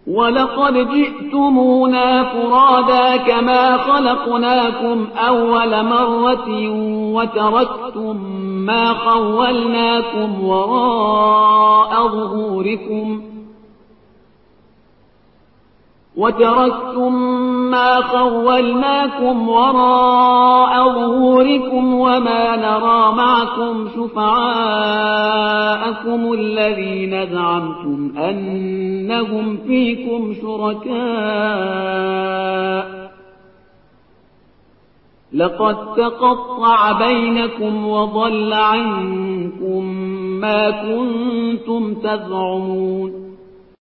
ولقد جئتمونا فرادا كما خلقناكم أول مرة وتركتم ما خولناكم وراء ظهوركم وما نرى معكم شفعاءكم الذين زعمتم أنهم فيكم شركاء لقد تقطع بينكم وضل عنكم ما كنتم تزعمون